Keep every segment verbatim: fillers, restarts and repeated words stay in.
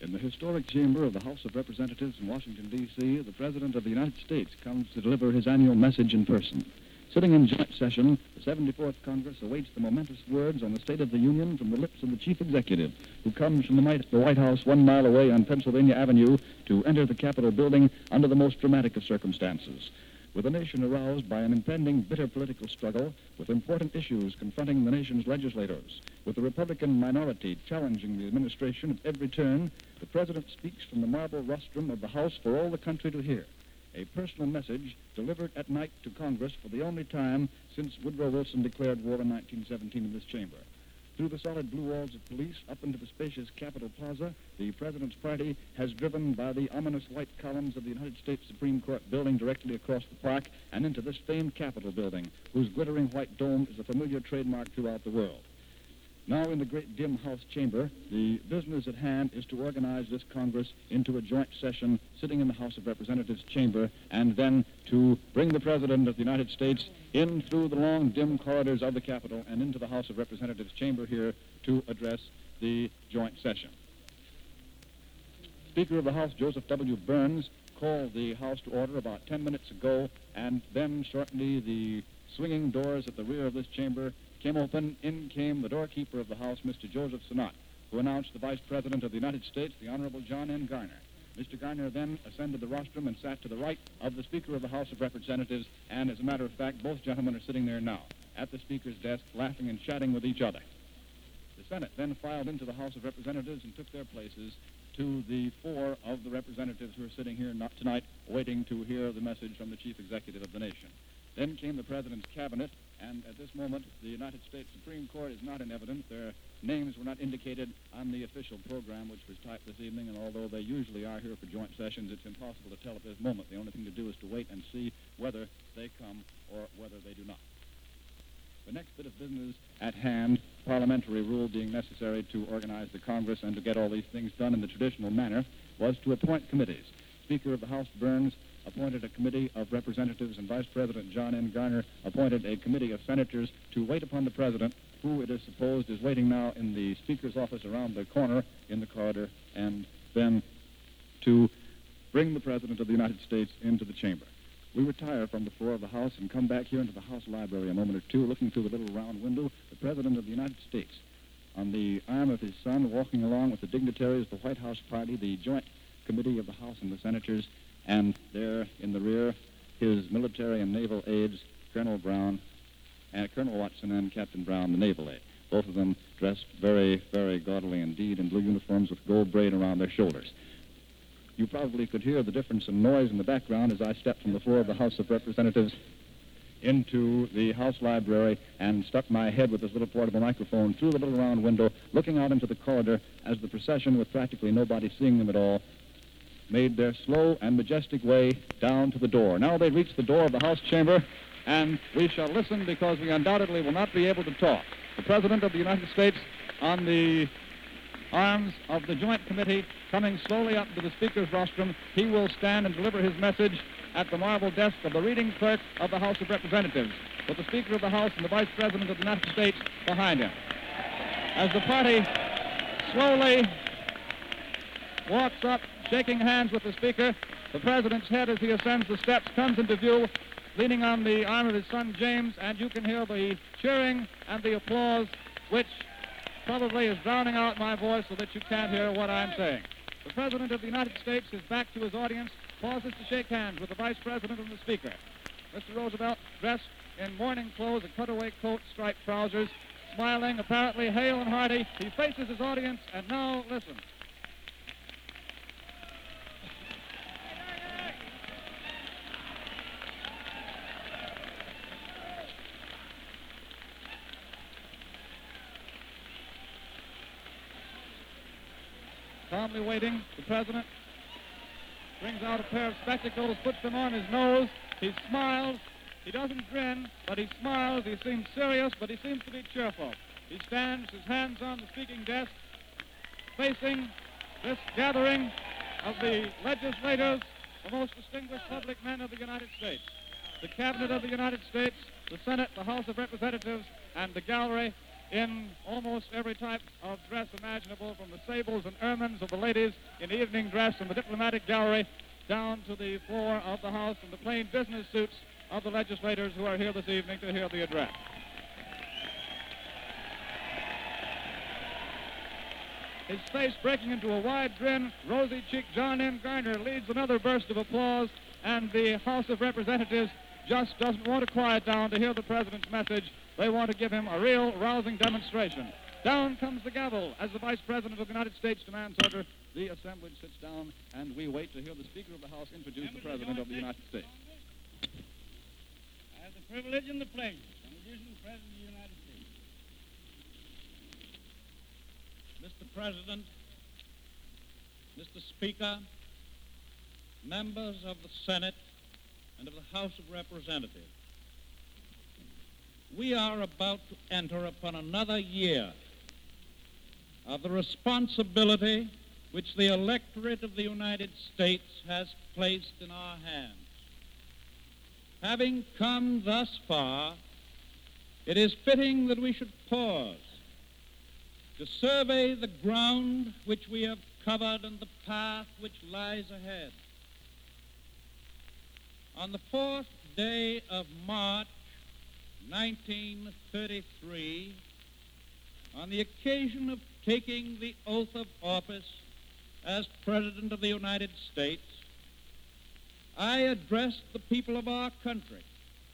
In the historic chamber of the House of Representatives in Washington, D C, the President of the United States comes to deliver his annual message in person. Sitting in joint session, the seventy-fourth Congress awaits the momentous words on the State of the Union from the lips of the Chief Executive, who comes from the, might, the White House one mile away on Pennsylvania Avenue to enter the Capitol building under the most dramatic of circumstances. With a nation aroused by an impending bitter political struggle, with important issues confronting the nation's legislators, with the Republican minority challenging the administration at every turn, the President speaks from the marble rostrum of the House for all the country to hear. A personal message delivered at night to Congress for the only time since Woodrow Wilson declared war in nineteen seventeen in this chamber. Through the solid blue walls of police up into the spacious Capitol Plaza, the President's party has driven by the ominous white columns of the United States Supreme Court building directly across the park and into this famed Capitol building, whose glittering white dome is a familiar trademark throughout the world. Now in the great dim House chamber, the business at hand is to organize this Congress into a joint session sitting in the House of Representatives chamber, and then to bring the President of the United States in through the long, dim corridors of the Capitol and into the House of Representatives chamber here to address the joint session. Speaker of the House, Joseph W. Burns, called the House to order about ten minutes ago, and then shortly the swinging doors at the rear of this chamber came open. In came the doorkeeper of the House, Mister Joseph Sinat, who announced the Vice President of the United States, the Honorable John N. Garner. Mister Garner then ascended the rostrum and sat to the right of the Speaker of the House of Representatives, and as a matter of fact, both gentlemen are sitting there now at the Speaker's desk, laughing and chatting with each other. The Senate then filed into the House of Representatives and took their places to the four of the representatives who are sitting here not tonight, waiting to hear the message from the Chief Executive of the nation. Then came the President's cabinet, and at this moment, the United States Supreme Court is not in evidence. Their names were not indicated on the official program, which was typed this evening, and although they usually are here for joint sessions, it's impossible to tell at this moment. The only thing to do is to wait and see whether they come or whether they do not. The next bit of business at hand, parliamentary rule being necessary to organize the Congress and to get all these things done in the traditional manner, was to appoint committees. Speaker of the House, Burns, appointed a committee of representatives, and Vice President John N. Garner appointed a committee of senators to wait upon the President, who it is supposed is waiting now in the Speaker's office around the corner in the corridor, and then to bring the President of the United States into the chamber. We retire from the floor of the House and come back here into the House library a moment or two, looking through the little round window, the President of the United States, on the arm of his son, walking along with the dignitaries of the White House party, the joint committee of the House and the senators, and there in the rear, his military and naval aides, Colonel Brown, and Colonel Watson and Captain Brown, the naval aide. Both of them dressed very, very gaudily indeed in blue uniforms with gold braid around their shoulders. You probably could hear the difference in noise in the background as I stepped from the floor of the House of Representatives into the House library and stuck my head with this little portable microphone through the little round window, looking out into the corridor as the procession, with practically nobody seeing them at all, made their slow and majestic way down to the door. Now they reach the door of the House chamber, and we shall listen because we undoubtedly will not be able to talk. The President of the United States on the arms of the Joint Committee coming slowly up to the Speaker's rostrum. He will stand and deliver his message at the marble desk of the reading clerk of the House of Representatives, with the Speaker of the House and the Vice President of the United States behind him. As the party slowly walks up, shaking hands with the Speaker, the President's head as he ascends the steps comes into view, leaning on the arm of his son James, and you can hear the cheering and the applause, which probably is drowning out my voice so that you can't hear what I'm saying. The President of the United States is back to his audience, pauses to shake hands with the Vice President and the Speaker. Mister Roosevelt, dressed in morning clothes, a cutaway coat, striped trousers, smiling, apparently hale and hearty, he faces his audience, and now listen. Calmly waiting, the President brings out a pair of spectacles, puts them on his nose. He smiles. He doesn't grin, but he smiles. He seems serious, but he seems to be cheerful. He stands, his hands on the speaking desk, facing this gathering of the legislators, the most distinguished public men of the United States. The Cabinet of the United States, the Senate, the House of Representatives, and the gallery in almost every type of dress imaginable, from the sables and ermines of the ladies in evening dress in the diplomatic gallery down to the floor of the House in the plain business suits of the legislators who are here this evening to hear the address. His face breaking into a wide grin, rosy-cheeked John M. Garner leads another burst of applause, and the House of Representatives just doesn't want to quiet down to hear the President's message. They want to give him a real rousing demonstration. Down comes the gavel as the Vice President of the United States demands order. The assemblage sits down, and we wait to hear the Speaker of the House introduce the President of the United States. I have the privilege and the pleasure of introducing the President of the United States. Mister President, Mister Speaker, members of the Senate and of the House of Representatives, we are about to enter upon another year of the responsibility which the electorate of the United States has placed in our hands. Having come thus far, it is fitting that we should pause to survey the ground which we have covered and the path which lies ahead. On the fourth day of March, nineteen thirty-three, on the occasion of taking the oath of office as President of the United States, I addressed the people of our country.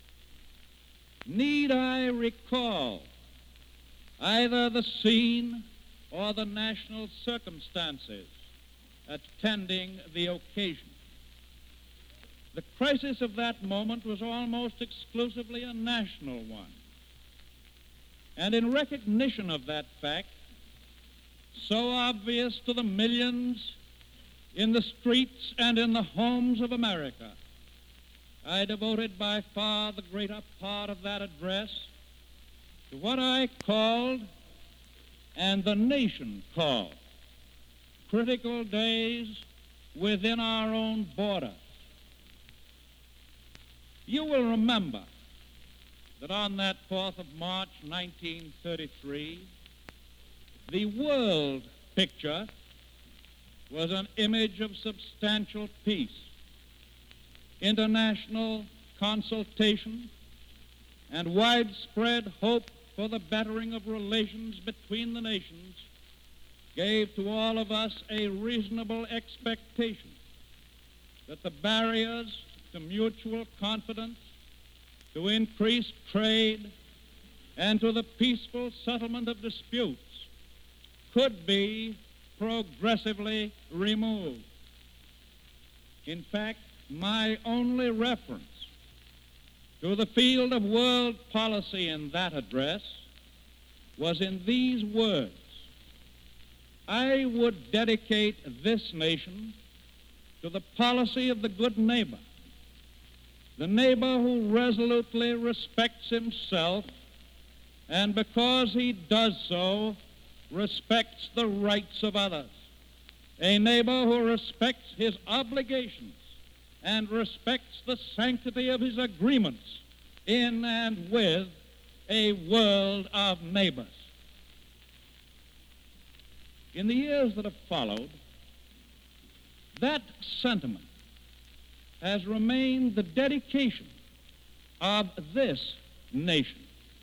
Need I recall either the scene or the national circumstances attending the occasion? The crisis of that moment was almost exclusively a national one. And in recognition of that fact, so obvious to the millions in the streets and in the homes of America, I devoted by far the greater part of that address to what I called, and the nation called, critical days within our own borders. You will remember that on that fourth of March, nineteen thirty-three, the world picture was an image of substantial peace, international consultation, and widespread hope for the bettering of relations between the nations gave to all of us a reasonable expectation that the barriers to mutual confidence, to increased trade, and to the peaceful settlement of disputes could be progressively removed. In fact, my only reference to the field of world policy in that address was in these words: I would dedicate this nation to the policy of the good neighbor, the neighbor who resolutely respects himself, and because he does so, respects the rights of others, a neighbor who respects his obligations and respects the sanctity of his agreements in and with a world of neighbors. In the years that have followed, that sentiment has remained the dedication of this nation.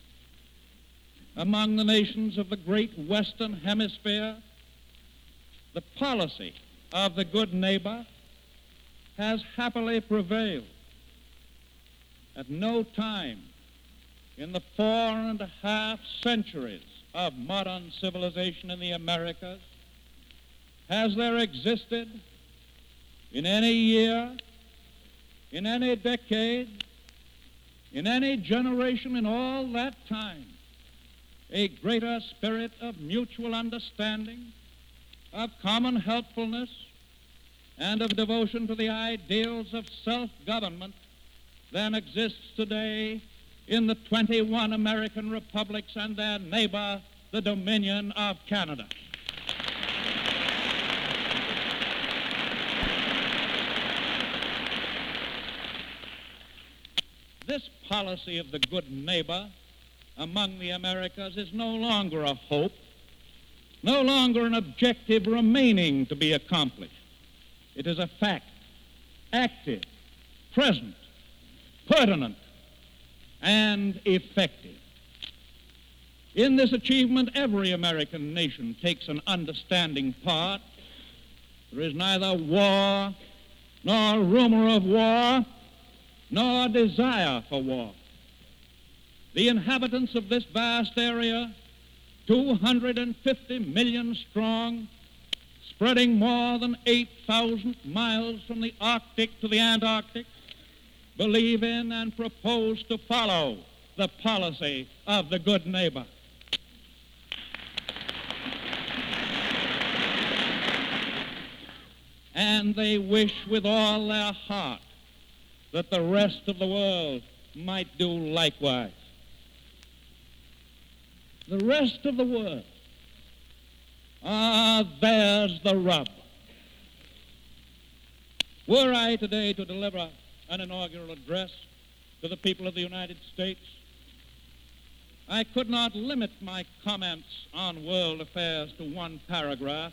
Among the nations of the great Western Hemisphere, the policy of the good neighbor has happily prevailed. At no time in the four and a half centuries of modern civilization in the Americas has there existed in any year, in any decade, in any generation in all that time, a greater spirit of mutual understanding, of common helpfulness, and of devotion to the ideals of self-government than exists today in the twenty-one American republics and their neighbor, the Dominion of Canada. This policy of the good neighbor among the Americas is no longer a hope, no longer an objective remaining to be accomplished. It is a fact, active, present, pertinent, and effective. In this achievement, every American nation takes an understanding part. There is neither war, nor rumor of war, nor desire for war. The inhabitants of this vast area, two hundred fifty million strong, spreading more than eight thousand miles from the Arctic to the Antarctic, believe in and propose to follow the policy of the good neighbor. And they wish with all their heart that the rest of the world might do likewise. The rest of the world, ah, there's the rub. Were I today to deliver an inaugural address to the people of the United States, I could not limit my comments on world affairs to one paragraph.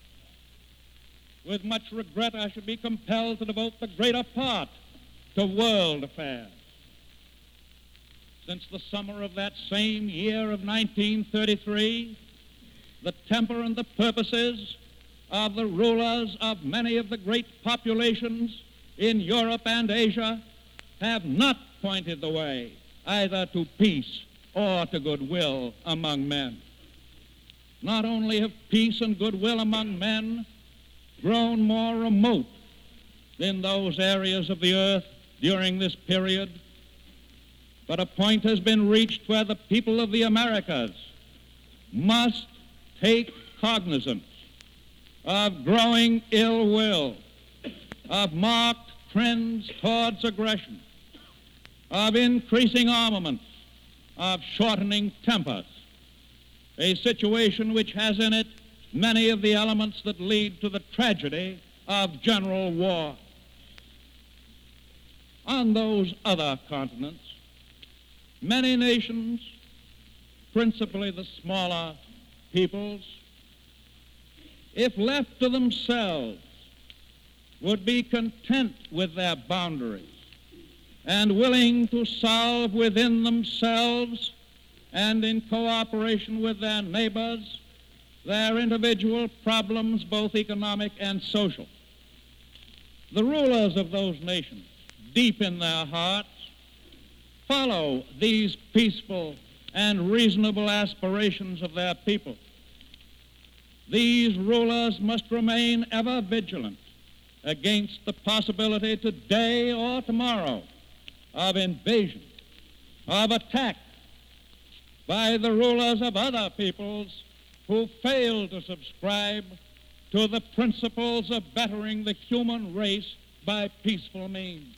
With much regret, I should be compelled to devote the greater part to world affairs. Since the summer of that same year of nineteen thirty-three, the temper and the purposes of the rulers of many of the great populations in Europe and Asia have not pointed the way either to peace or to goodwill among men. Not only have peace and goodwill among men grown more remote in those areas of the earth during this period, but a point has been reached where the people of the Americas must take cognizance of growing ill will, of marked trends towards aggression, of increasing armaments, of shortening tempers, a situation which has in it many of the elements that lead to the tragedy of general war. On those other continents, many nations, principally the smaller peoples, if left to themselves, would be content with their boundaries and willing to solve within themselves and in cooperation with their neighbors their individual problems, both economic and social. The rulers of those nations, deep in their hearts, follow these peaceful and reasonable aspirations of their people. These rulers must remain ever vigilant against the possibility today or tomorrow of invasion, of attack by the rulers of other peoples who fail to subscribe to the principles of bettering the human race by peaceful means.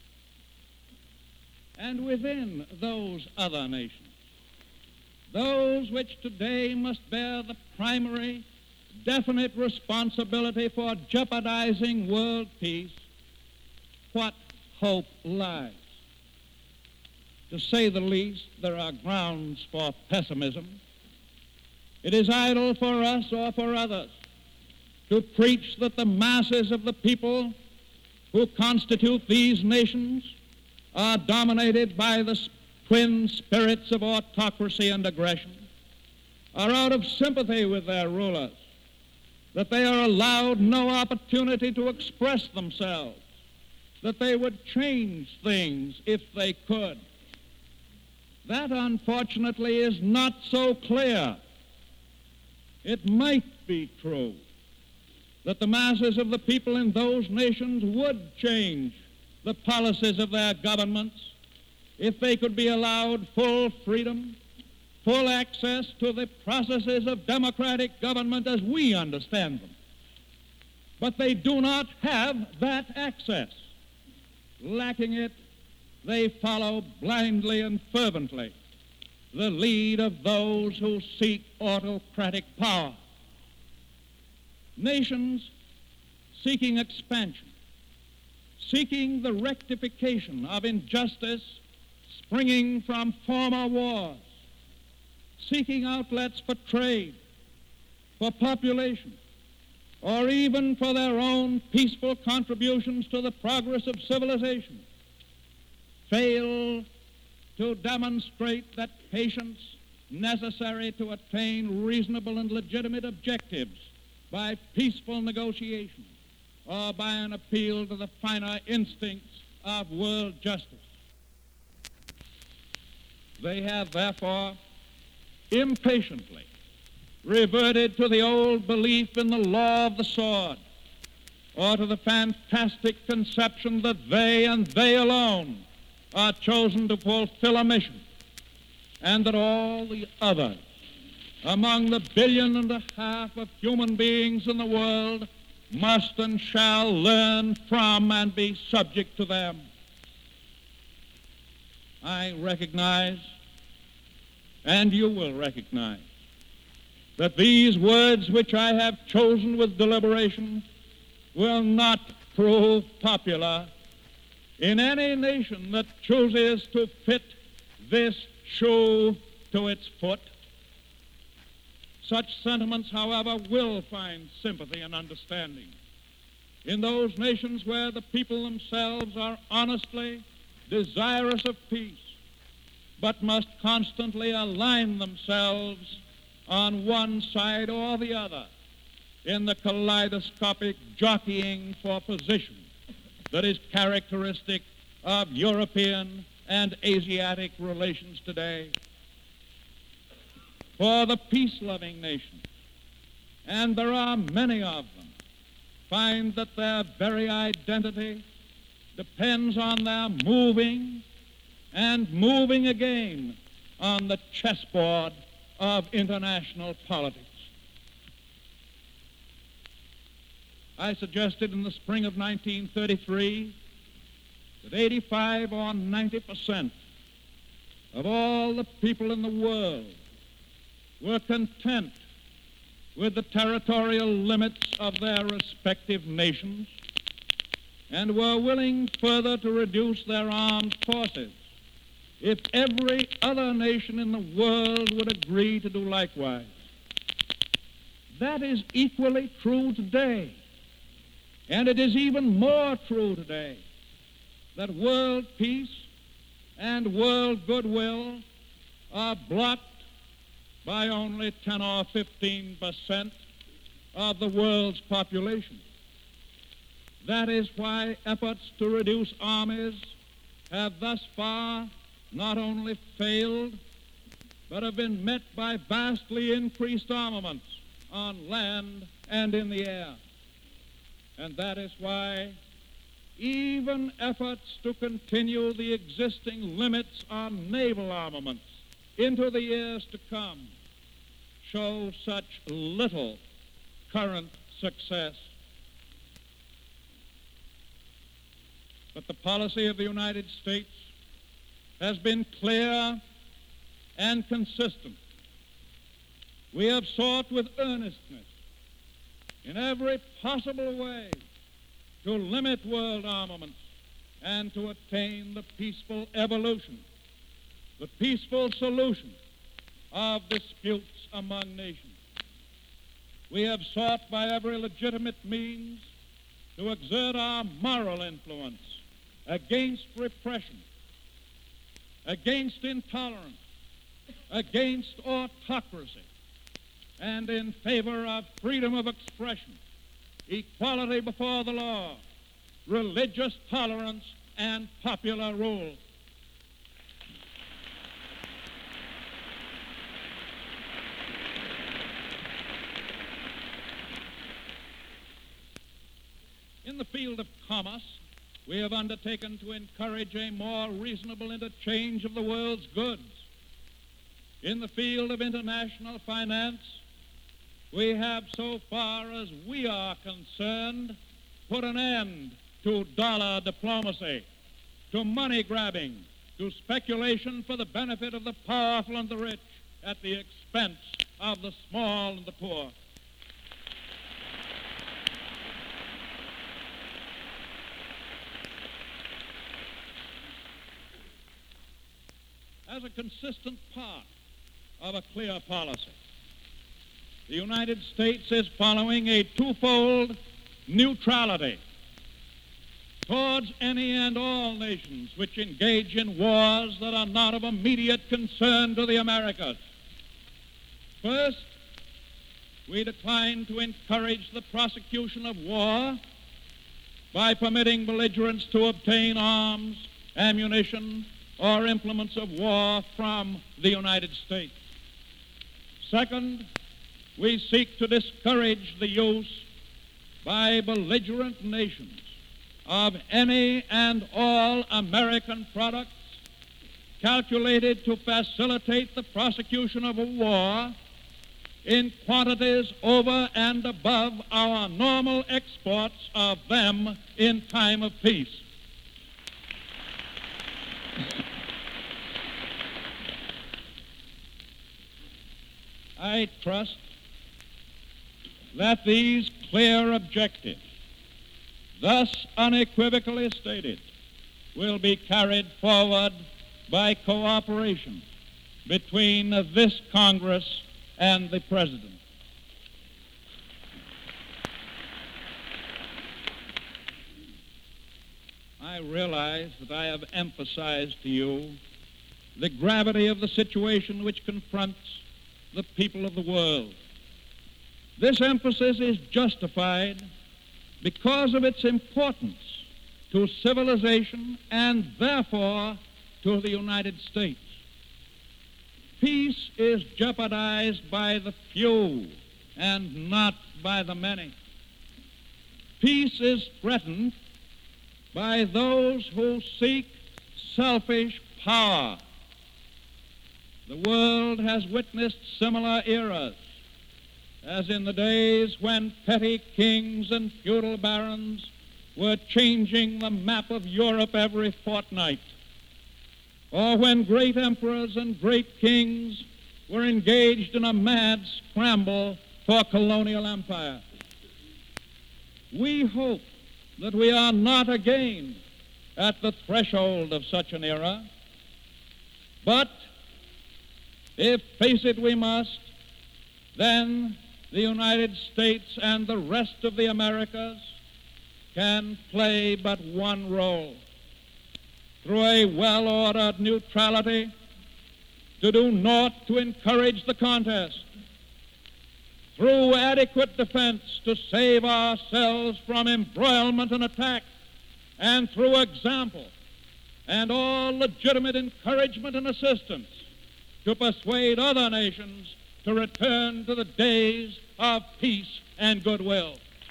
And within those other nations, those which today must bear the primary, definite responsibility for jeopardizing world peace, what hope lies? To say the least, there are grounds for pessimism. It is idle for us or for others to preach that the masses of the people who constitute these nations are dominated by the twin spirits of autocracy and aggression, are out of sympathy with their rulers, that they are allowed no opportunity to express themselves, that they would change things if they could. That, unfortunately, is not so clear. It might be true that the masses of the people in those nations would change the policies of their governments if they could be allowed full freedom, full access to the processes of democratic government as we understand them. But they do not have that access. Lacking it, they follow blindly and fervently the lead of those who seek autocratic power. Nations seeking expansion, seeking the rectification of injustice springing from former wars, seeking outlets for trade, for population, or even for their own peaceful contributions to the progress of civilization, fail to demonstrate that patience necessary to attain reasonable and legitimate objectives by peaceful negotiation or by an appeal to the finer instincts of world justice. They have, therefore, impatiently reverted to the old belief in the law of the sword, or to the fantastic conception that they and they alone are chosen to fulfill a mission, and that all the others, among the billion and a half of human beings in the world, must and shall learn from and be subject to them. I recognize, and you will recognize, that these words which I have chosen with deliberation will not prove popular in any nation that chooses to fit this shoe to its foot. Such sentiments, however, will find sympathy and understanding in those nations where the people themselves are honestly desirous of peace, but must constantly align themselves on one side or the other in the kaleidoscopic jockeying for position that is characteristic of European and Asiatic relations today. For the peace-loving nations, and there are many of them, find that their very identity depends on their moving and moving again on the chessboard of international politics. I suggested in the spring of nineteen thirty-three that eighty-five or ninety percent of all the people in the world were content with the territorial limits of their respective nations and were willing further to reduce their armed forces if every other nation in the world would agree to do likewise. That is equally true today, and it is even more true today that world peace and world goodwill are blocked by only ten or fifteen percent of the world's population. That is why efforts to reduce armies have thus far not only failed, but have been met by vastly increased armaments on land and in the air. And that is why even efforts to continue the existing limits on naval armaments into the years to come show such little current success. But the policy of the United States has been clear and consistent. We have sought with earnestness in every possible way to limit world armaments and to attain the peaceful evolution, the peaceful solution of disputes among nations. We have sought by every legitimate means to exert our moral influence against repression, against intolerance, against autocracy, and in favor of freedom of expression, equality before the law, religious tolerance, and popular rule. In the field of commerce, we have undertaken to encourage a more reasonable interchange of the world's goods. In the field of international finance, we have, so far as we are concerned, put an end to dollar diplomacy, to money grabbing, to speculation for the benefit of the powerful and the rich at the expense of the small and the poor. As a consistent part of a clear policy. The United States is following a twofold neutrality towards any and all nations which engage in wars that are not of immediate concern to the Americas. First, we decline to encourage the prosecution of war by permitting belligerents to obtain arms, ammunition, or implements of war from the United States. Second, we seek to discourage the use by belligerent nations of any and all American products calculated to facilitate the prosecution of a war in quantities over and above our normal exports of them in time of peace. I trust that these clear objectives, thus unequivocally stated, will be carried forward by cooperation between this Congress and the President. I realize that I have emphasized to you the gravity of the situation which confronts the people of the world. This emphasis is justified because of its importance to civilization and therefore to the United States. Peace is jeopardized by the few and not by the many. Peace is threatened by those who seek selfish power. The world has witnessed similar eras, as in the days when petty kings and feudal barons were changing the map of Europe every fortnight, or when great emperors and great kings were engaged in a mad scramble for colonial empire. We hope that we are not again at the threshold of such an era, but if face it we must, then the United States and the rest of the Americas can play but one role: through a well-ordered neutrality, to do naught to encourage the contest; through adequate defense, to save ourselves from embroilment and attack; and through example and all legitimate encouragement and assistance, to persuade other nations to return to the days of peace and goodwill.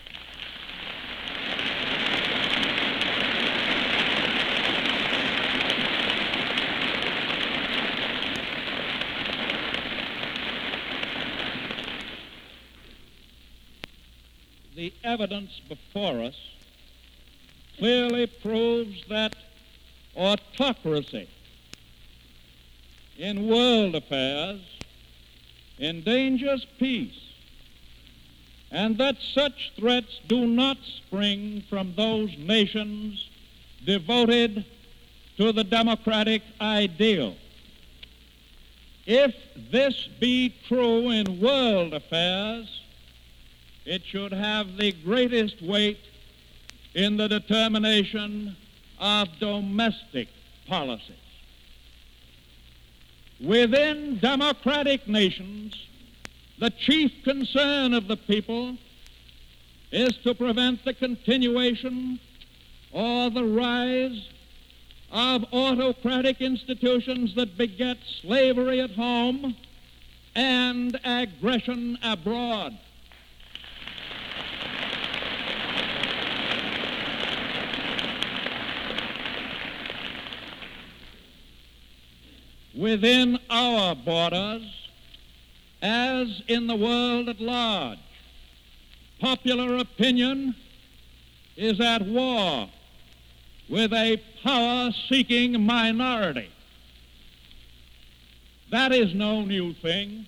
The evidence before us clearly proves that autocracy in world affairs endangers peace, and that such threats do not spring from those nations devoted to the democratic ideal. If this be true in world affairs, it should have the greatest weight in the determination of domestic policies. Within democratic nations, the chief concern of the people is to prevent the continuation or the rise of autocratic institutions that beget slavery at home and aggression abroad. Within our borders, as in the world at large, popular opinion is at war with a power-seeking minority. That is no new thing.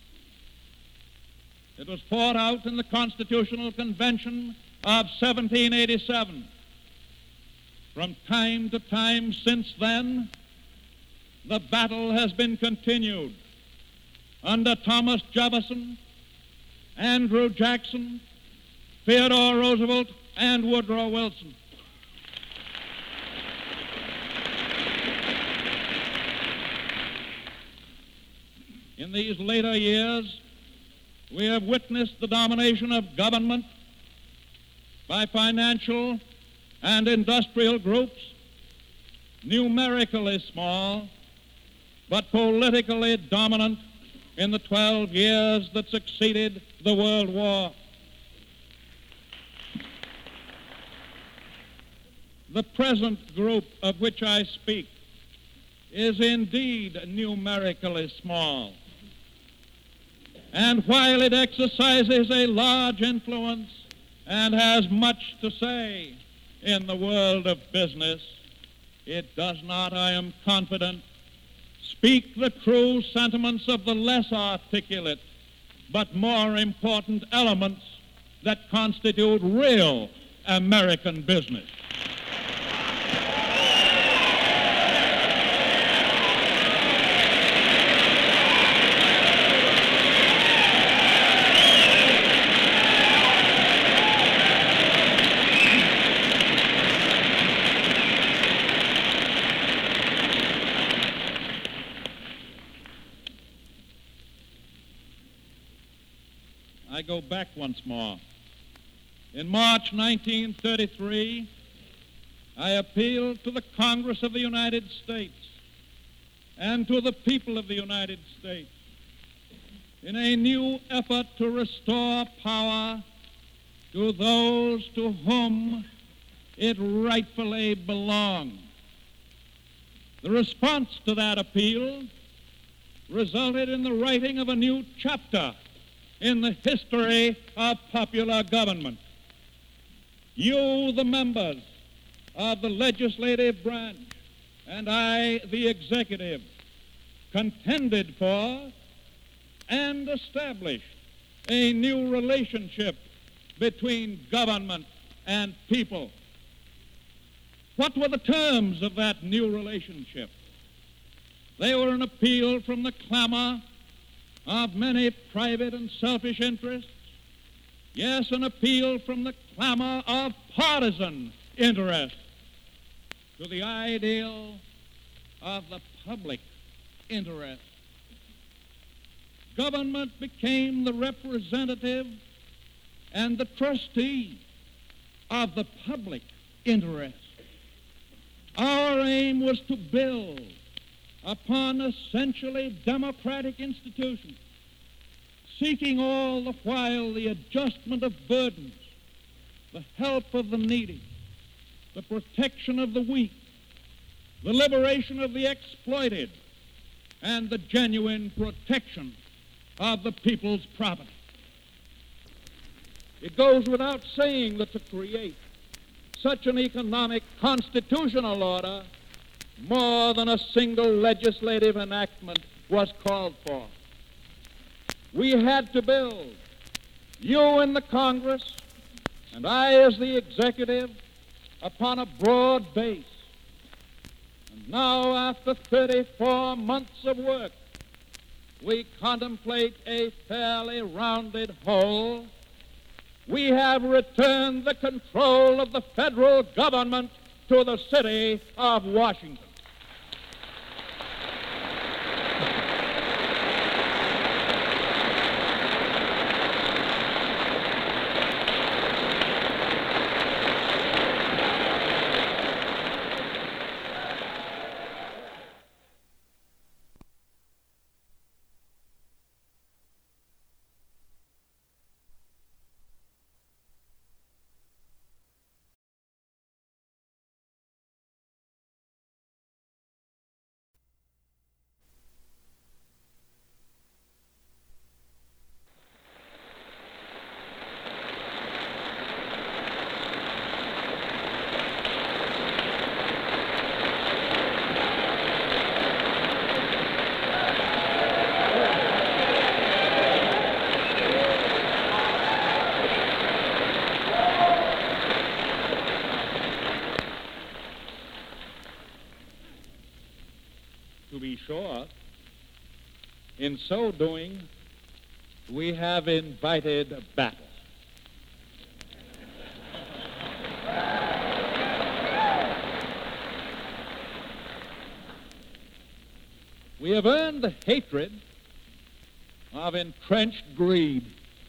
It was fought out in the Constitutional Convention of seventeen eighty-seven. From time to time since then, the battle has been continued under Thomas Jefferson, Andrew Jackson, Theodore Roosevelt, and Woodrow Wilson. In these later years, we have witnessed the domination of government by financial and industrial groups, numerically small, but politically dominant in the twelve years that succeeded the World War. The present group of which I speak is indeed numerically small. And while it exercises a large influence and has much to say in the world of business, it does not, I am confident, speak the true sentiments of the less articulate but more important elements that constitute real American business. I go back once more. In March nineteen thirty-three, I appealed to the Congress of the United States and to the people of the United States in a new effort to restore power to those to whom it rightfully belonged. The response to that appeal resulted in the writing of a new chapter in the history of popular government. You, the members of the legislative branch, and I, the executive, contended for and established a new relationship between government and people. What were the terms of that new relationship? They were an appeal from the clamor of many private and selfish interests. Yes, an appeal from the clamor of partisan interest to the ideal of the public interest. Government became the representative and the trustee of the public interest. Our aim was to build upon essentially democratic institutions, seeking all the while the adjustment of burdens, the help of the needy, the protection of the weak, the liberation of the exploited, and the genuine protection of the people's property. It goes without saying that to create such an economic constitutional order, more than a single legislative enactment was called for. We had to build, you in the Congress and I as the executive, upon a broad base. And now, after thirty-four months of work, we contemplate a fairly rounded whole. We have returned the control of the federal government to the city of Washington. To be sure, In so doing, we have invited battle. We have earned the hatred of entrenched greed.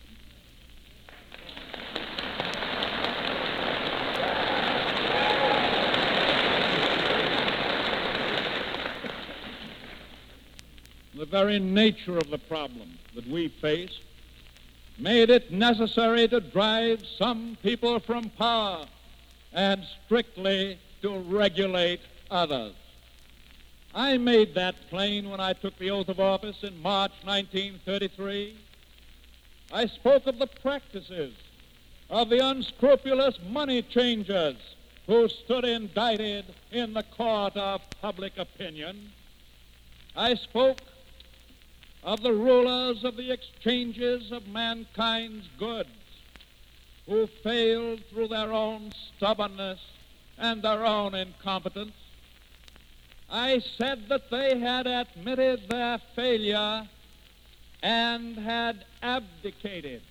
The very nature of the problem that we face made it necessary to drive some people from power and strictly to regulate others. I made that plain when I took the oath of office in March nineteen thirty-three. I spoke of the practices of the unscrupulous money changers who stood indicted in the court of public opinion. I spoke of the rulers of the exchanges of mankind's goods who failed through their own stubbornness and their own incompetence. I said that they had admitted their failure and had abdicated.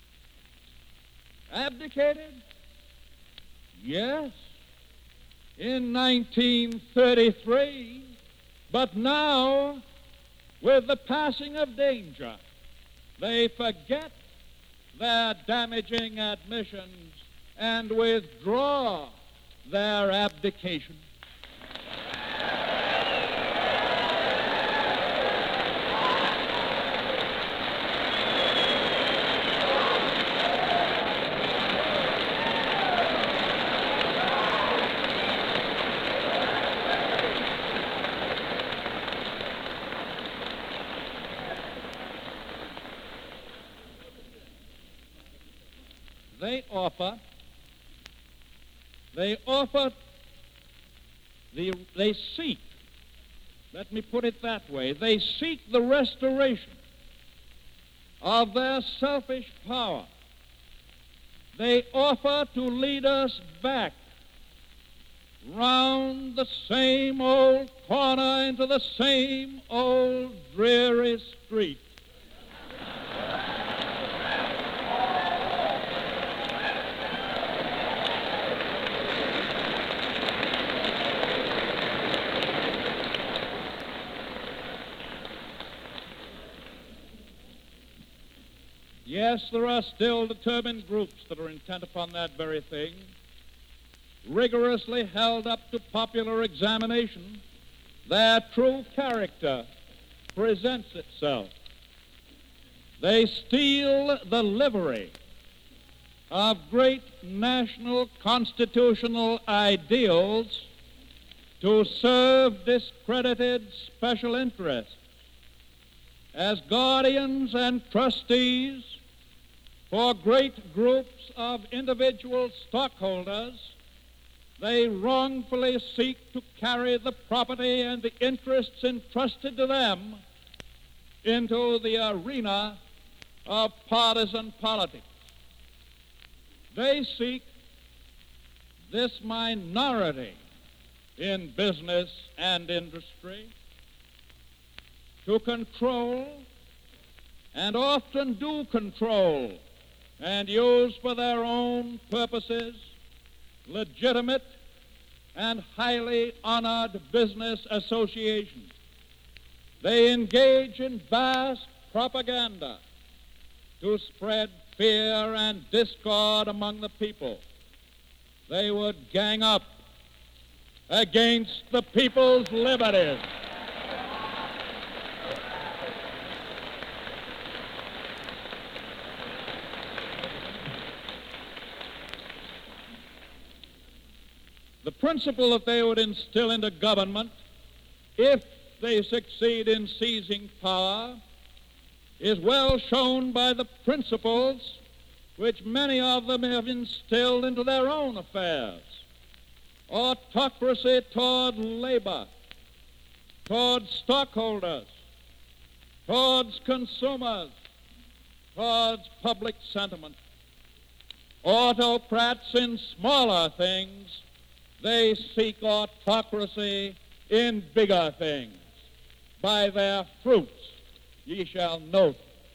Abdicated? Yes, in nineteen thirty-three, but now, with the passing of danger, they forget their damaging admissions and withdraw their abdication. They offer, they offer, the, they seek, let me put it that way, they seek the restoration of their selfish power. They offer to lead us back round the same old corner into the same old dreary street. Yes, there are still determined groups that are intent upon that very thing. Rigorously held up to popular examination, their true character presents itself. They steal the livery of great national constitutional ideals to serve discredited special interests. As guardians and trustees for great groups of individual stockholders, they wrongfully seek to carry the property and the interests entrusted to them into the arena of partisan politics. They seek this minority in business and industry to control, and often do control, and use for their own purposes legitimate and highly honored business associations. They engage in vast propaganda to spread fear and discord among the people. They would gang up against the people's liberties. The principle that they would instill into government, if they succeed in seizing power, is well shown by the principles which many of them have instilled into their own affairs. Autocracy toward labor, toward stockholders, towards consumers, towards public sentiment. Autocrats in smaller things, they seek autocracy in bigger things. By their fruits ye shall note.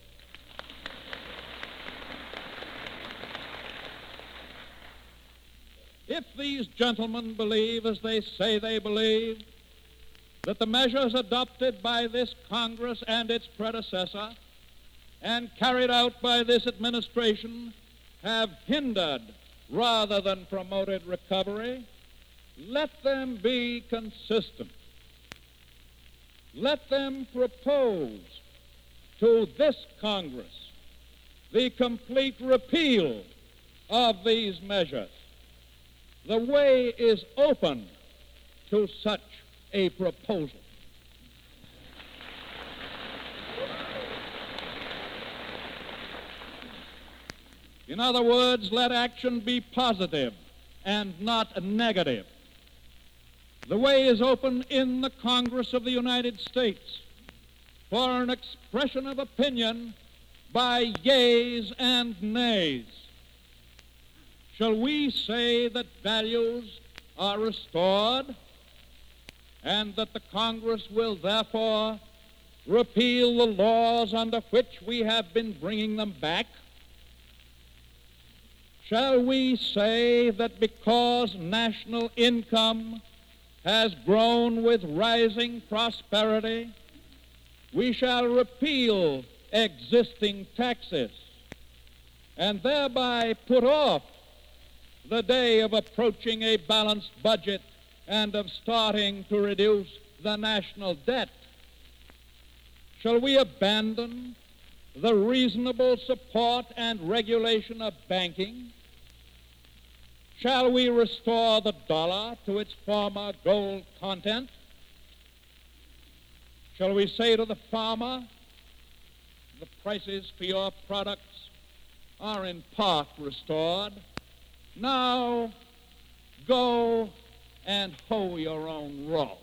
If these gentlemen believe, as they say they believe, that the measures adopted by this Congress and its predecessor and carried out by this administration have hindered rather than promoted recovery, let them be consistent. Let them propose to this Congress the complete repeal of these measures. The way is open to such a proposal. In other words, let action be positive and not negative. The way is open in the Congress of the United States for an expression of opinion by yeas and nays. Shall we say that values are restored and that the Congress will therefore repeal the laws under which we have been bringing them back? Shall we say that because national income has grown with rising prosperity, we shall repeal existing taxes and thereby put off the day of approaching a balanced budget and of starting to reduce the national debt? Shall we abandon the reasonable support and regulation of banking? Shall we restore the dollar to its former gold content? Shall we say to the farmer, the prices for your products are in part restored. Now go and hoe your own row?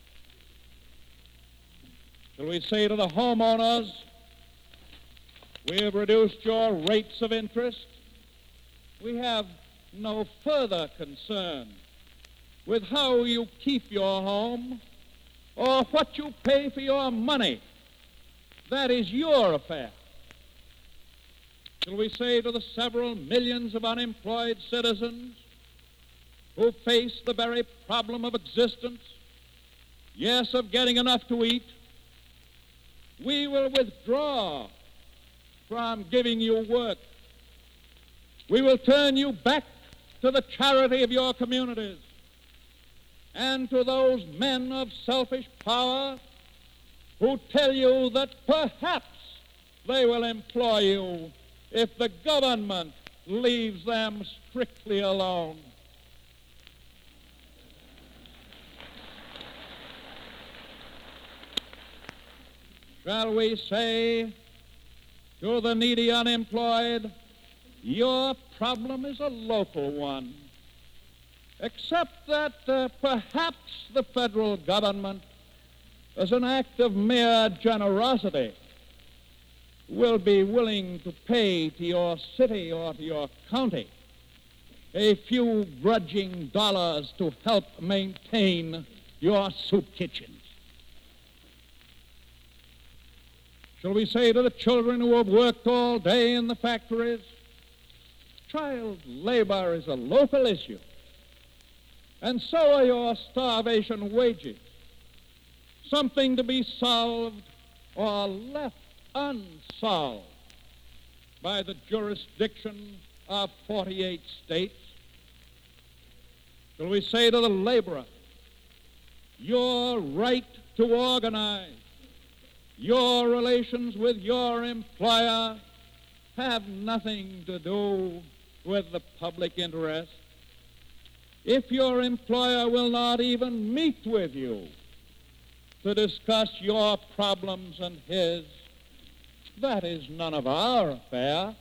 Shall we say to the homeowners, we have reduced your rates of interest. We have no further concern with how you keep your home or what you pay for your money. That is your affair. Shall we say to the several millions of unemployed citizens who face the very problem of existence, yes, of getting enough to eat, we will withdraw from giving you work. We will turn you back to the charity of your communities and to those men of selfish power who tell you that perhaps they will employ you if the government leaves them strictly alone. Shall we say to the needy unemployed, your problem is a local one, except that uh, perhaps the federal government, as an act of mere generosity, will be willing to pay to your city or to your county a few grudging dollars to help maintain your soup kitchens? Shall we say to the children who have worked all day in the factories, child labor is a local issue, and so are your starvation wages, something to be solved or left unsolved by the jurisdiction of forty-eight states? Shall we say to the laborer, your right to organize, your relations with your employer have nothing to do with the public interest? If your employer will not even meet with you to discuss your problems and his, that is none of our affair.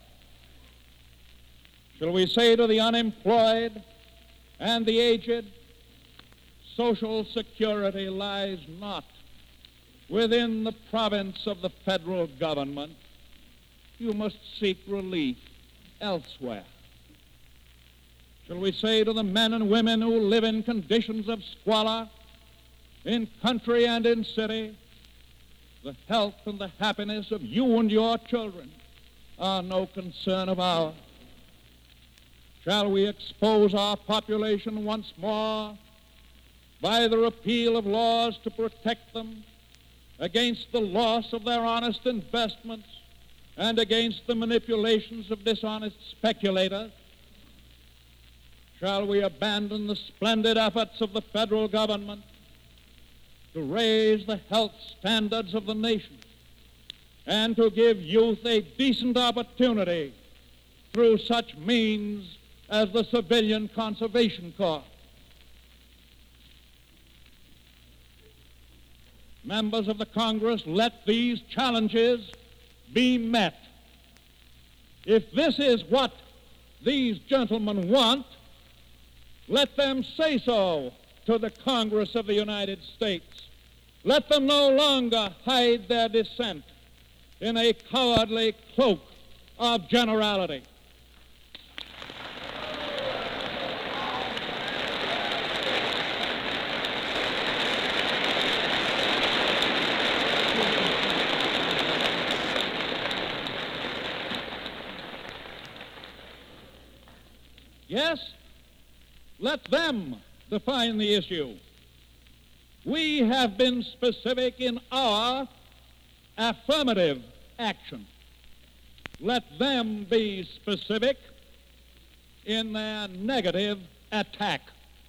Shall we say to the unemployed and the aged, Social Security lies not within the province of the federal government. You must seek relief elsewhere. Shall we say to the men and women who live in conditions of squalor, in country and in city, The health and the happiness of you and your children are no concern of ours. Shall we expose our population once more by the repeal of laws to protect them against the loss of their honest investments and against the manipulations of dishonest speculators? Shall we abandon the splendid efforts of the federal government to raise the health standards of the nation and to give youth a decent opportunity through such means as the Civilian Conservation Corps? Members of the Congress, let these challenges be met. If this is what these gentlemen want, let them say so to the Congress of the United States. Let them no longer hide their dissent in a cowardly cloak of generality. Yes, let them define the issue. We have been specific in our affirmative action. Let them be specific in their negative attack.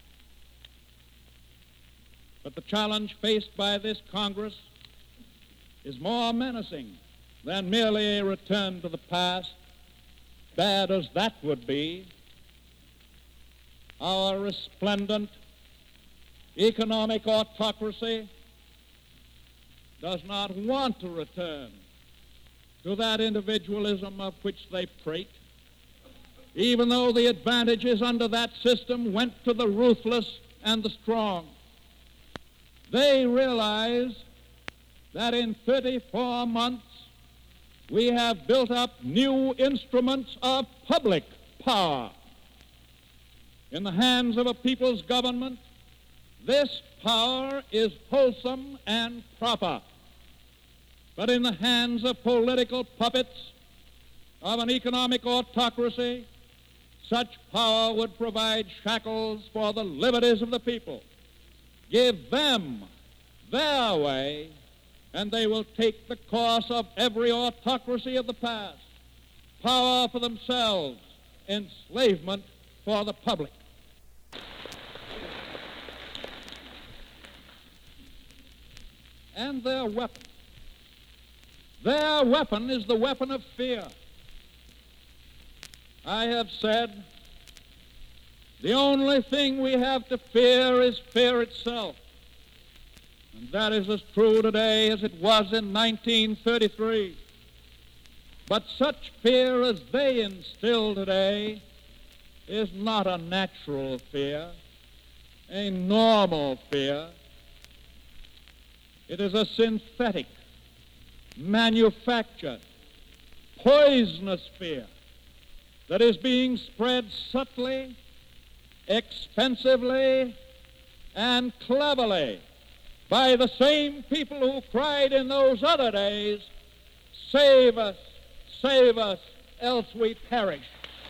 But the challenge faced by this Congress is more menacing than merely a return to the past, bad as that would be. Our resplendent economic autocracy does not want to return to that individualism of which they prate, even though the advantages under that system went to the ruthless and the strong. They realize that in thirty-four months we have built up new instruments of public power. In the hands of a people's government, this power is wholesome and proper. But in the hands of political puppets of an economic autocracy, such power would provide shackles for the liberties of the people. Give them their way, and they will take the course of every autocracy of the past. Power for themselves, enslavement for the public. And their weapon. Their weapon is the weapon of fear. I have said the only thing we have to fear is fear itself. And that is as true today as it was in nineteen thirty-three. But such fear as they instill today is not a natural fear, a normal fear. It is a synthetic, manufactured, poisonous fear that is being spread subtly, expensively, and cleverly by the same people who cried in those other days, "Save us, save us, else we perish."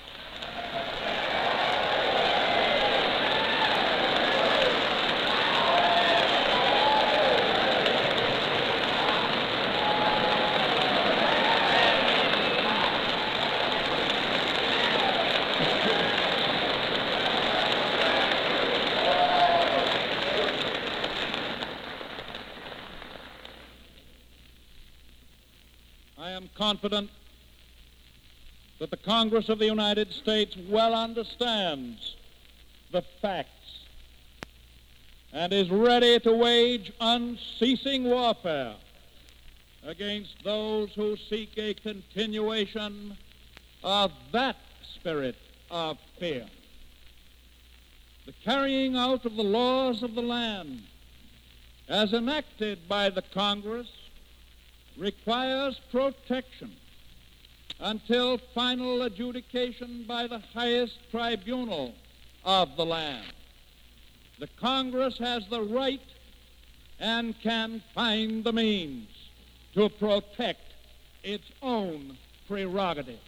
I am confident that the Congress of the United States well understands the facts and is ready to wage unceasing warfare against those who seek a continuation of that spirit of fear. The carrying out of the laws of the land as enacted by the Congress requires protection until final adjudication by the highest tribunal of the land. The Congress has the right and can find the means to protect its own prerogative.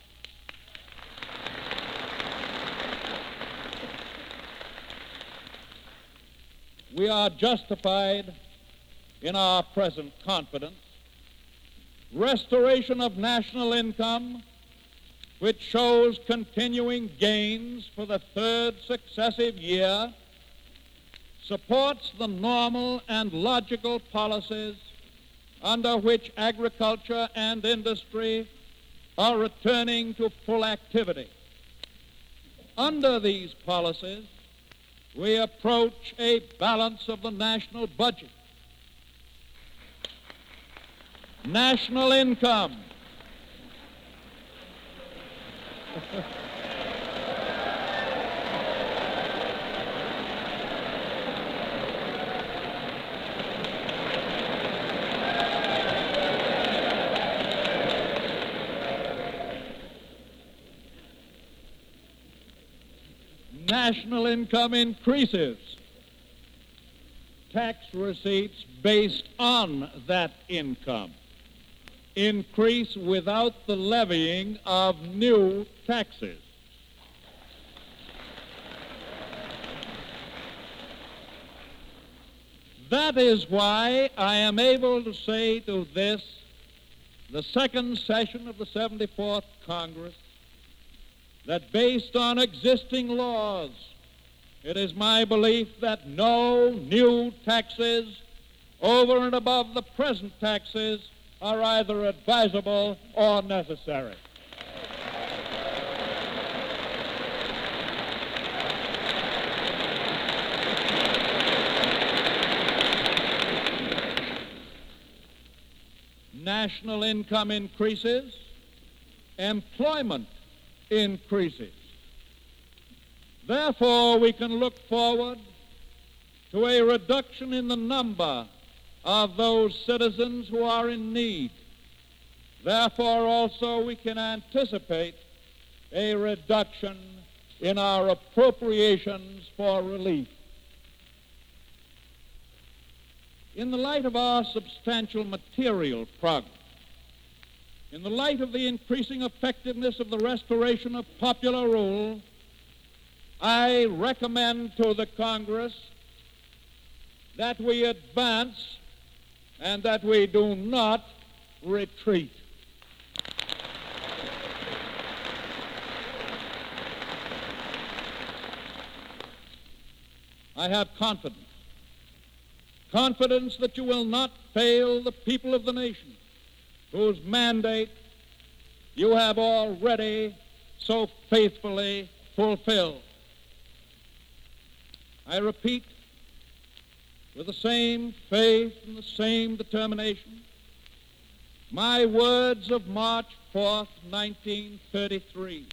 We are justified in our present confidence. Restoration of national income, which shows continuing gains for the third successive year, supports the normal and logical policies under which agriculture and industry are returning to full activity. Under these policies, we approach a balance of the national budget. National income. National income increases. Tax receipts based on that income increase without the levying of new taxes. That is why I am able to say to this, the second session of the seventy-fourth Congress, that based on existing laws, it is my belief that no new taxes over and above the present taxes are either advisable or necessary. National income increases, employment increases. Therefore, we can look forward to a reduction in the number of those citizens who are in need. Therefore, also, we can anticipate a reduction in our appropriations for relief. In the light of our substantial material progress, in the light of the increasing effectiveness of the restoration of popular rule, I recommend to the Congress that we advance and that we do not retreat. I have confidence, confidence that you will not fail the people of the nation, whose mandate you have already so faithfully fulfilled. I repeat, with the same faith and the same determination, my words of March fourth, nineteen thirty-three.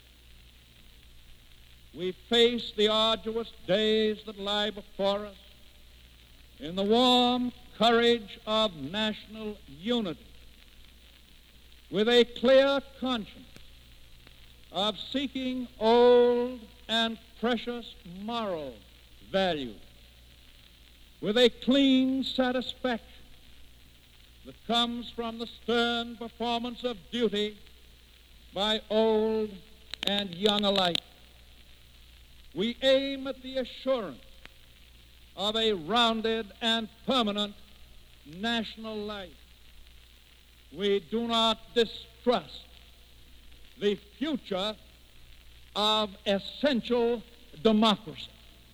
We face the arduous days that lie before us in the warm courage of national unity, with a clear conscience of seeking old and precious moral values, with a clean satisfaction that comes from the stern performance of duty by old and young alike. We aim at the assurance of a rounded and permanent national life. We do not distrust the future of essential democracy.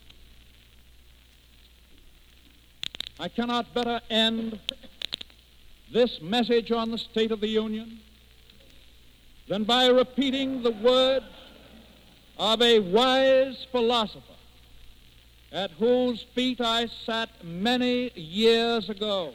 I cannot better end this message on the State of the Union than by repeating the words of a wise philosopher at whose feet I sat many years ago.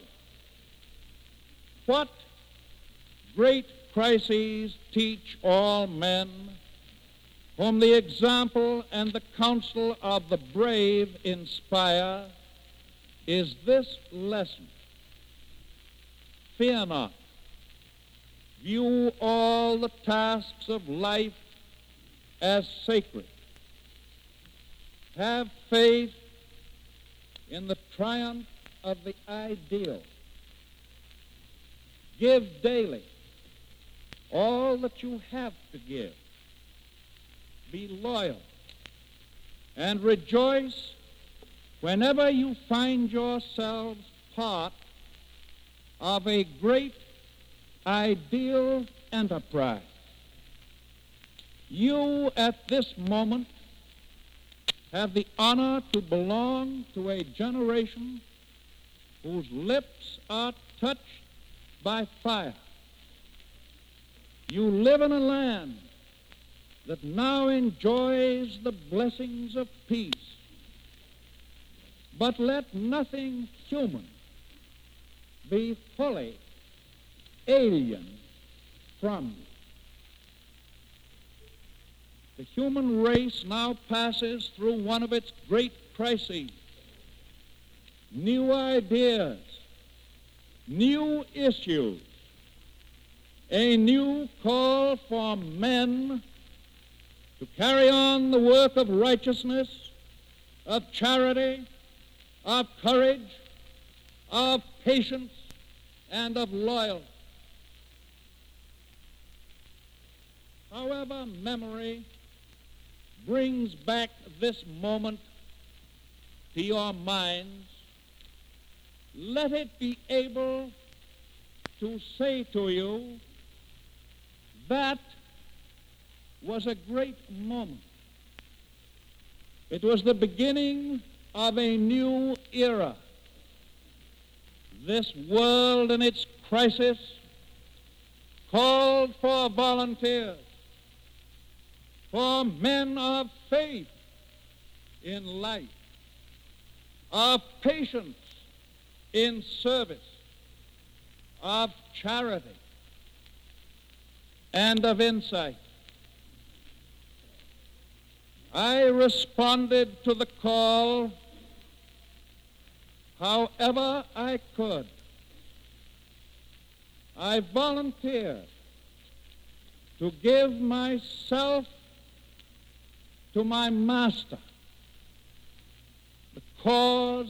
What great crises teach all men, whom the example and the counsel of the brave inspire, is this lesson: fear not. View all the tasks of life as sacred. Have faith in the triumph of the ideal. Give daily all that you have to give. Be loyal and rejoice whenever you find yourselves part of a great ideal enterprise. You at this moment have the honor to belong to a generation whose lips are touched by fire. You live in a land that now enjoys the blessings of peace. But let nothing human be fully alien from you. The human race now passes through one of its great crises. New ideas, new issues, a new call for men to carry on the work of righteousness, of charity, of courage, of patience, and of loyalty. However, memory brings back this moment to your minds, let it be able to say to you, that was a great moment. It was the beginning of a new era. This world in its crisis called for volunteers, for men of faith in life, of patience in service, of charity, and of insight. I responded to the call however I could. I volunteered to give myself to my master, the cause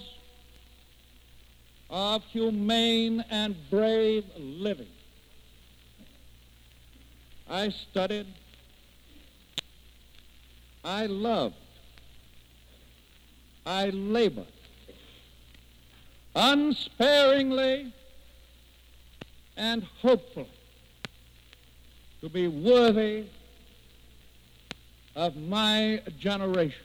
of humane and brave living. I studied, I loved, I labored unsparingly and hopefully to be worthy of my generation.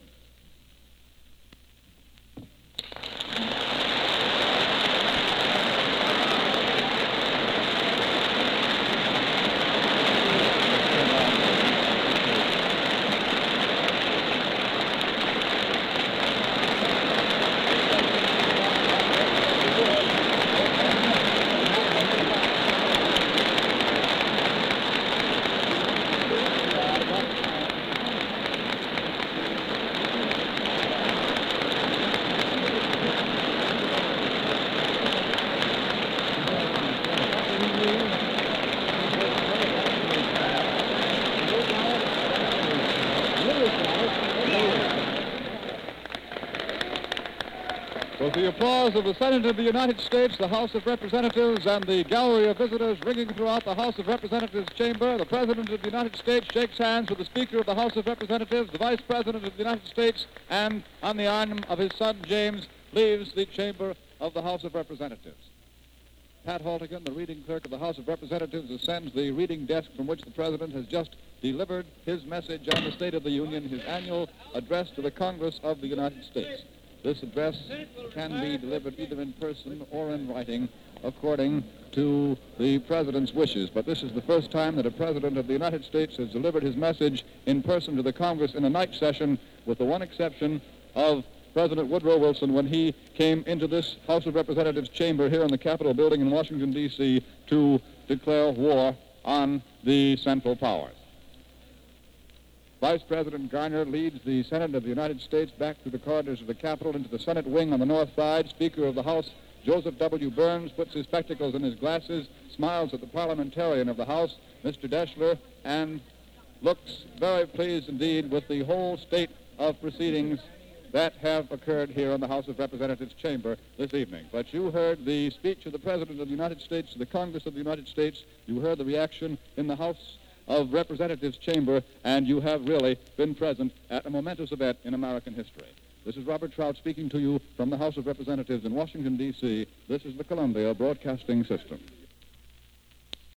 With the applause of the Senate of the United States, the House of Representatives, and the gallery of visitors ringing throughout the House of Representatives chamber, the President of the United States shakes hands with the Speaker of the House of Representatives, the Vice President of the United States, and on the arm of his son James, leaves the chamber of the House of Representatives. Pat Haltigan, the reading clerk of the House of Representatives, ascends the reading desk from which the President has just delivered his message on the State of the Union, his annual address to the Congress of the United States. This address can be delivered either in person or in writing according to the President's wishes. But this is the first time that a President of the United States has delivered his message in person to the Congress in a night session, with the one exception of President Woodrow Wilson when he came into this House of Representatives chamber here in the Capitol building in Washington, D C to declare war on the Central Powers. Vice President Garner leads the Senate of the United States back through the corridors of the Capitol into the Senate wing on the north side. Speaker of the House, Joseph W. Burns, puts his spectacles in his glasses, smiles at the parliamentarian of the House, Mister Deschler, and looks very pleased indeed with the whole state of proceedings that have occurred here in the House of Representatives chamber this evening. But you heard the speech of the President of the United States to the Congress of the United States. You heard the reaction in the House of Representatives chamber, and you have really been present at a momentous event in American history. This is Robert Trout speaking to you from the House of Representatives in Washington, D C This is the Columbia Broadcasting System.